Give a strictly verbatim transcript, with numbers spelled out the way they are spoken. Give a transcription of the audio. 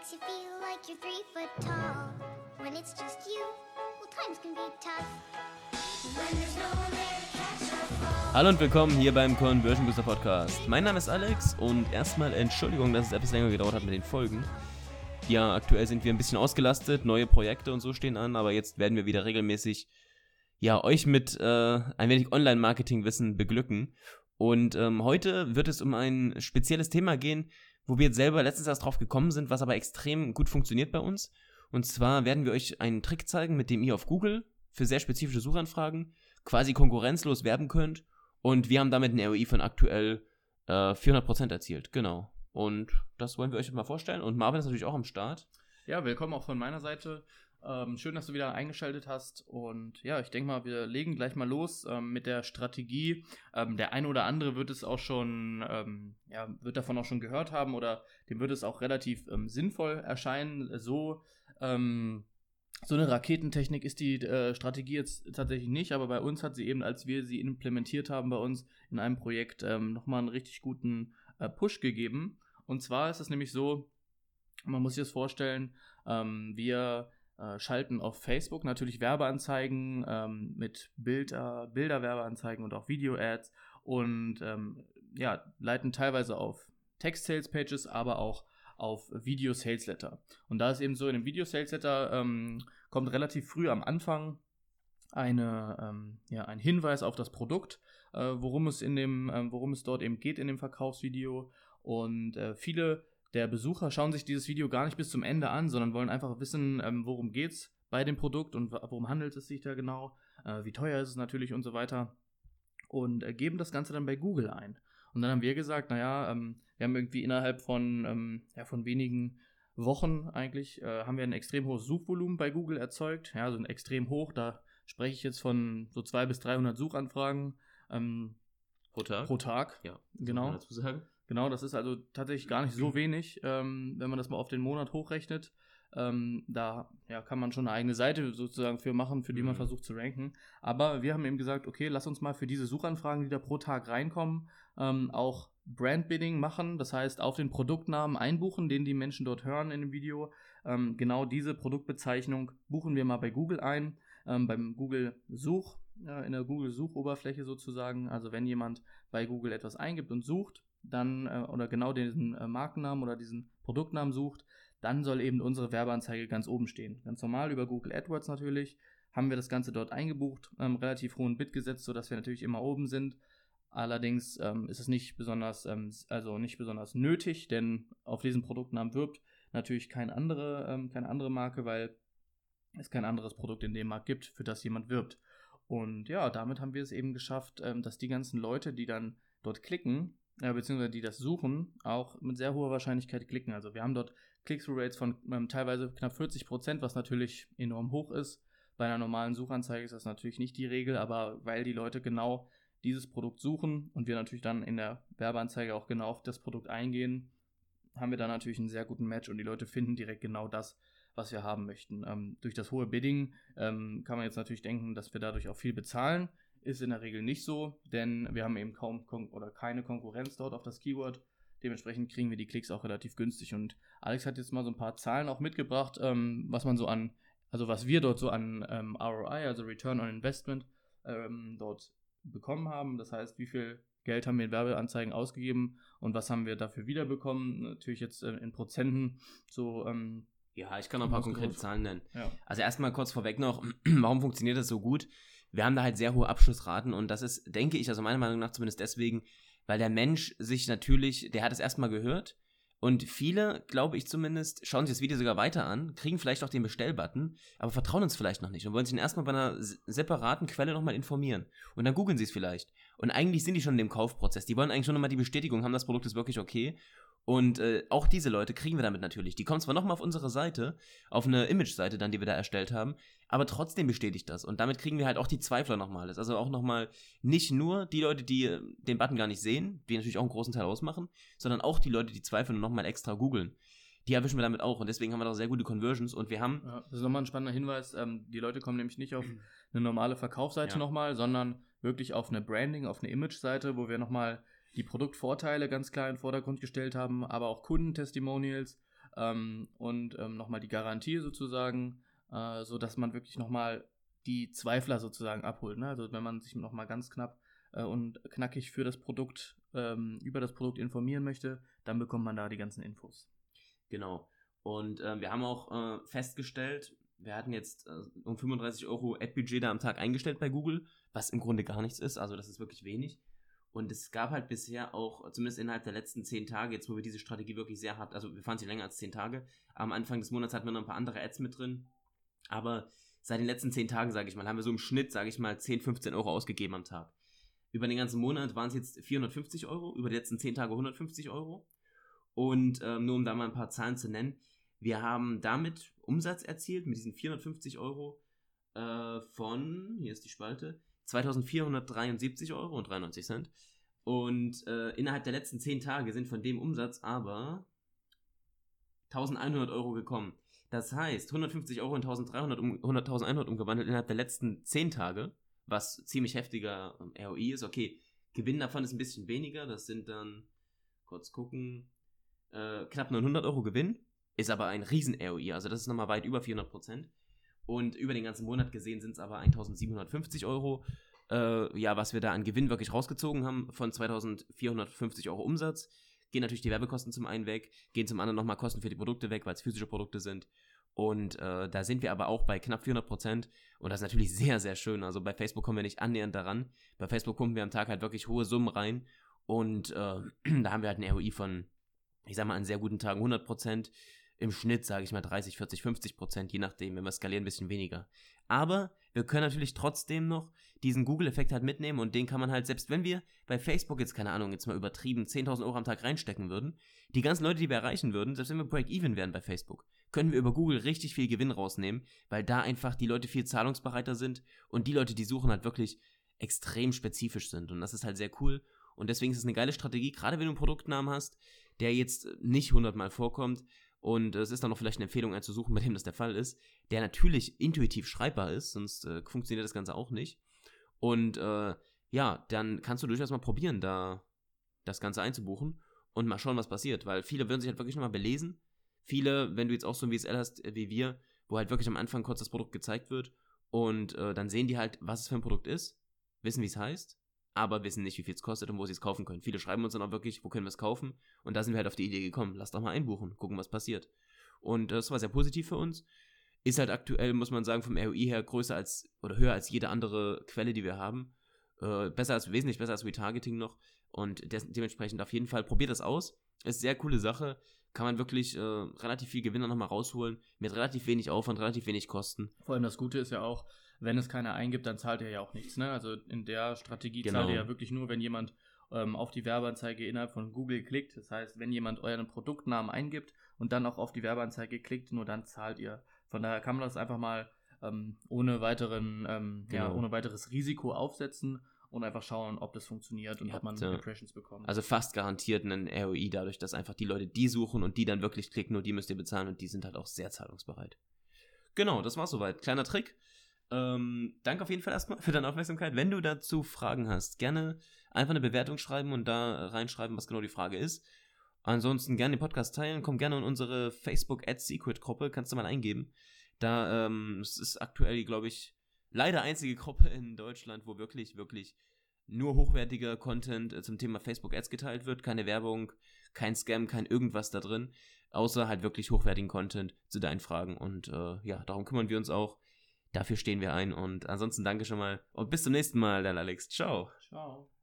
makes you feel like you're three foot tall. When it's just you, well, times can be tough. When there's no one there to catch or fall. Hallo und willkommen hier beim Conversion Booster Podcast. Mein Name ist Alex und erstmal Entschuldigung, dass es etwas länger gedauert hat mit den Folgen. Ja, aktuell sind wir ein bisschen ausgelastet, neue Projekte und so stehen an, aber jetzt werden wir wieder regelmäßig ja, euch mit äh, ein wenig Online-Marketing-Wissen beglücken. Und ähm, heute wird es um ein spezielles Thema gehen, wo wir jetzt selber letztens erst drauf gekommen sind, was aber extrem gut funktioniert bei uns. Und zwar werden wir euch einen Trick zeigen, mit dem ihr auf Google für sehr spezifische Suchanfragen quasi konkurrenzlos werben könnt. Und wir haben damit einen R O I von aktuell äh, vierhundert Prozent erzielt. Genau. Und das wollen wir euch mal vorstellen. Und Marvin ist natürlich auch am Start. Ja, willkommen auch von meiner Seite. Ähm, schön, dass du wieder eingeschaltet hast. Und ja, ich denke mal, wir legen gleich mal los ähm, mit der Strategie. Ähm, der eine oder andere wird es auch schon, ähm, ja, wird davon auch schon gehört haben oder dem wird es auch relativ ähm, sinnvoll erscheinen. So, ähm, so eine Raketentechnik ist die äh, Strategie jetzt tatsächlich nicht, aber bei uns hat sie eben, als wir sie implementiert haben bei uns in einem Projekt, ähm, nochmal einen richtig guten äh, Push gegeben. Und zwar ist es nämlich so, man muss sich das vorstellen, ähm, wir äh, schalten auf Facebook natürlich Werbeanzeigen ähm, mit Bilder, Bilderwerbeanzeigen und auch Video-Ads und ähm, ja, leiten teilweise auf Text-Sales-Pages, aber auch auf Video-Sales-Letter. Und da ist eben so, in dem Video-Sales-Letter ähm, kommt relativ früh am Anfang eine, ähm, ja, ein Hinweis auf das Produkt, äh, worum es in dem, äh, worum es dort eben geht in dem Verkaufsvideo. Und äh, viele der Besucher schauen sich dieses Video gar nicht bis zum Ende an, sondern wollen einfach wissen, ähm, worum geht's bei dem Produkt und worum handelt es sich da genau, äh, wie teuer ist es natürlich und so weiter. Und äh, geben das Ganze dann bei Google ein. Und dann haben wir gesagt, naja, ähm, wir haben irgendwie innerhalb von, ähm, ja, von wenigen Wochen eigentlich, äh, haben wir ein extrem hohes Suchvolumen bei Google erzeugt. Ja, so ein extrem hoch, da spreche ich jetzt von so zweihundert bis dreihundert Suchanfragen ähm, Pro Tag? Pro Tag, ja, genau. Dazu sagen. Genau, das ist also tatsächlich gar nicht so wenig, ähm, wenn man das mal auf den Monat hochrechnet. Ähm, da ja, kann man schon eine eigene Seite sozusagen für machen, für die man Mhm. versucht zu ranken. Aber wir haben eben gesagt, okay, lass uns mal für diese Suchanfragen, die da pro Tag reinkommen, ähm, auch Brandbidding machen. Das heißt, auf den Produktnamen einbuchen, den die Menschen dort hören in dem Video. Ähm, genau diese Produktbezeichnung buchen wir mal bei Google ein, ähm, beim Google Such, äh, in der Google Suchoberfläche sozusagen. Also wenn jemand bei Google etwas eingibt und sucht, dann äh, oder genau diesen äh, Markennamen oder diesen Produktnamen sucht, dann soll eben unsere Werbeanzeige ganz oben stehen. Ganz normal über Google AdWords natürlich, haben wir das Ganze dort eingebucht, ähm, relativ hohen Bid gesetzt, sodass wir natürlich immer oben sind. Allerdings ähm, ist es nicht besonders, ähm, also nicht besonders nötig, denn auf diesen Produktnamen wirbt natürlich keine andere, ähm, keine andere Marke, weil es kein anderes Produkt in dem Markt gibt, für das jemand wirbt. Und ja, damit haben wir es eben geschafft, ähm, dass die ganzen Leute, die dann dort klicken, Ja, beziehungsweise die das suchen, auch mit sehr hoher Wahrscheinlichkeit klicken. Also wir haben dort Click-Through-Rates von ähm, teilweise knapp vierzig Prozent, was natürlich enorm hoch ist. Bei einer normalen Suchanzeige ist das natürlich nicht die Regel, aber weil die Leute genau dieses Produkt suchen und wir natürlich dann in der Werbeanzeige auch genau auf das Produkt eingehen, haben wir da natürlich einen sehr guten Match und die Leute finden direkt genau das, was wir haben möchten. Ähm, durch das hohe Bidding ähm, kann man jetzt natürlich denken, dass wir dadurch auch viel bezahlen. Ist in der Regel nicht so, denn wir haben eben kaum Kon- oder keine Konkurrenz dort auf das Keyword. Dementsprechend kriegen wir die Klicks auch relativ günstig. Und Alex hat jetzt mal so ein paar Zahlen auch mitgebracht, ähm, was man so an, also was wir dort so an ähm, R O I, also Return on Investment, ähm, dort bekommen haben. Das heißt, wie viel Geld haben wir in Werbeanzeigen ausgegeben und was haben wir dafür wiederbekommen? Natürlich jetzt äh, in Prozenten so. Ähm, Ja, ich kann noch ein paar konkrete Zahlen nennen. Ja. Also erstmal kurz vorweg noch, warum funktioniert das so gut? Wir haben da halt sehr hohe Abschlussraten und das ist, denke ich, also meiner Meinung nach zumindest deswegen, weil der Mensch sich natürlich, der hat es erstmal gehört und viele, glaube ich zumindest, schauen sich das Video sogar weiter an, kriegen vielleicht auch den Bestellbutton, aber vertrauen uns vielleicht noch nicht und wollen sich dann erstmal bei einer separaten Quelle nochmal informieren und dann googeln sie es vielleicht und eigentlich sind die schon in dem Kaufprozess, die wollen eigentlich schon nochmal die Bestätigung haben, das Produkt ist wirklich okay. Und äh, auch diese Leute kriegen wir damit natürlich. Die kommen zwar nochmal auf unsere Seite, auf eine Image-Seite dann, die wir da erstellt haben, aber trotzdem bestätigt das. Und damit kriegen wir halt auch die Zweifler nochmal. Das ist also auch nochmal nicht nur die Leute, die äh, den Button gar nicht sehen, die natürlich auch einen großen Teil ausmachen, sondern auch die Leute, die zweifeln und nochmal extra googeln. Die erwischen wir damit auch und deswegen haben wir da sehr gute Conversions und wir haben... Ja, das ist nochmal ein spannender Hinweis. Ähm, die Leute kommen nämlich nicht auf eine normale Verkaufsseite Ja. nochmal, sondern wirklich auf eine Branding, auf eine Image-Seite, wo wir nochmal die Produktvorteile ganz klar in den Vordergrund gestellt haben, aber auch Kundentestimonials, ähm, und ähm, nochmal die Garantie sozusagen, äh, sodass man wirklich nochmal die Zweifler sozusagen abholt. Ne? Also wenn man sich nochmal ganz knapp äh, und knackig für das Produkt, ähm, über das Produkt informieren möchte, dann bekommt man da die ganzen Infos. Genau. Und äh, wir haben auch äh, festgestellt, wir hatten jetzt äh, um fünfunddreißig Euro Ad-Budget da am Tag eingestellt bei Google, was im Grunde gar nichts ist, also das ist wirklich wenig. Und es gab halt bisher auch, zumindest innerhalb der letzten zehn Tage, jetzt wo wir diese Strategie wirklich sehr hart, also wir fahren sie länger als zehn Tage, am Anfang des Monats hatten wir noch ein paar andere Ads mit drin, aber seit den letzten zehn Tagen, sage ich mal, haben wir so im Schnitt, sage ich mal, zehn, fünfzehn Euro ausgegeben am Tag. Über den ganzen Monat waren es jetzt vierhundertfünfzig Euro, über die letzten zehn Tage hundertfünfzig Euro. Und ähm, nur um da mal ein paar Zahlen zu nennen, wir haben damit Umsatz erzielt, mit diesen vierhundertfünfzig Euro äh, von, hier ist die Spalte, zweitausendvierhundertdreiundsiebzig Euro und dreiundneunzig Cent. Und äh, innerhalb der letzten zehn Tage sind von dem Umsatz aber eintausendeinhundert Euro gekommen. Das heißt, hundertfünfzig Euro in eintausenddreihundert um hunderttausendeinhundert umgewandelt innerhalb der letzten zehn Tage, was ziemlich heftiger R O I ist. Okay, Gewinn davon ist ein bisschen weniger, das sind dann, kurz gucken, äh, knapp neunhundert Euro Gewinn, ist aber ein riesen R O I, also das ist nochmal weit über vierhundert Prozent. Und über den ganzen Monat gesehen sind es aber eintausendsiebenhundertfünfzig Euro, äh, ja, was wir da an Gewinn wirklich rausgezogen haben von zweitausendvierhundertfünfzig Euro Umsatz. Gehen natürlich die Werbekosten zum einen weg, gehen zum anderen nochmal Kosten für die Produkte weg, weil es physische Produkte sind. Und äh, da sind wir aber auch bei knapp vierhundert Prozent und das ist natürlich sehr, sehr schön. Also bei Facebook kommen wir nicht annähernd daran. Bei Facebook pumpen wir am Tag halt wirklich hohe Summen rein und äh, da haben wir halt ein R O I von, ich sag mal, an sehr guten Tagen hundert Prozent. Im Schnitt, sage ich mal, dreißig, vierzig, fünfzig Prozent, je nachdem, wenn wir skalieren, ein bisschen weniger. Aber wir können natürlich trotzdem noch diesen Google-Effekt halt mitnehmen und den kann man halt, selbst wenn wir bei Facebook jetzt, keine Ahnung, jetzt mal übertrieben, zehntausend Euro am Tag reinstecken würden, die ganzen Leute, die wir erreichen würden, selbst wenn wir Break-Even wären bei Facebook, können wir über Google richtig viel Gewinn rausnehmen, weil da einfach die Leute viel zahlungsbereiter sind und die Leute, die suchen, halt wirklich extrem spezifisch sind und das ist halt sehr cool und deswegen ist es eine geile Strategie, gerade wenn du einen Produktnamen hast, der jetzt nicht hundertmal vorkommt. Und es ist dann noch vielleicht eine Empfehlung einzusuchen, bei dem das der Fall ist, der natürlich intuitiv schreibbar ist, sonst äh, funktioniert das Ganze auch nicht. Und äh, ja, dann kannst du durchaus mal probieren, da das Ganze einzubuchen und mal schauen, was passiert. Weil viele würden sich halt wirklich nochmal belesen. Viele, wenn du jetzt auch so ein W S L hast wie wir, wo halt wirklich am Anfang kurz das Produkt gezeigt wird und äh, dann sehen die halt, was es für ein Produkt ist, wissen, wie es heißt, aber wissen nicht, wie viel es kostet und wo sie es kaufen können. Viele schreiben uns dann auch wirklich, wo können wir es kaufen? Und da sind wir halt auf die Idee gekommen, lass doch mal einbuchen, gucken, was passiert. Und das war sehr positiv für uns. Ist halt aktuell, muss man sagen, vom R O I her größer als, oder höher als jede andere Quelle, die wir haben. Äh, besser als, wesentlich besser als Retargeting noch. Und des, dementsprechend auf jeden Fall, probiert das aus. Ist eine sehr coole Sache. Kann man wirklich äh, relativ viel Gewinn nochmal rausholen. Mit relativ wenig Aufwand, relativ wenig Kosten. Vor allem das Gute ist ja auch, wenn es keiner eingibt, dann zahlt er ja auch nichts. Ne? Also in der Strategie Genau. zahlt er ja wirklich nur, wenn jemand ähm, auf die Werbeanzeige innerhalb von Google klickt. Das heißt, wenn jemand euren Produktnamen eingibt und dann auch auf die Werbeanzeige klickt, nur dann zahlt ihr. Von daher kann man das einfach mal ähm, ohne weiteren, ähm, Genau. ja, ohne weiteres Risiko aufsetzen und einfach schauen, ob das funktioniert und Ihr ob man habt, äh, Impressions bekommt. Also fast garantiert einen R O I dadurch, dass einfach die Leute die suchen und die dann wirklich klicken, nur die müsst ihr bezahlen und die sind halt auch sehr zahlungsbereit. Genau, das war's soweit. Kleiner Trick. Ähm, danke auf jeden Fall erstmal für deine Aufmerksamkeit. Wenn du dazu Fragen hast, gerne einfach eine Bewertung schreiben und da reinschreiben, was genau die Frage ist. Ansonsten gerne den Podcast teilen, komm gerne in unsere Facebook Ad Secret Gruppe, kannst du mal eingeben. Da, ähm, es ist aktuell, glaube ich, leider einzige Gruppe in Deutschland, wo wirklich, wirklich nur hochwertiger Content zum Thema Facebook Ads geteilt wird. Keine Werbung, kein Scam, kein irgendwas da drin, außer halt wirklich hochwertigen Content zu deinen Fragen. Und äh, ja, darum kümmern wir uns auch. Dafür stehen wir ein und ansonsten danke schon mal und bis zum nächsten Mal, dann Alex. Ciao. Ciao.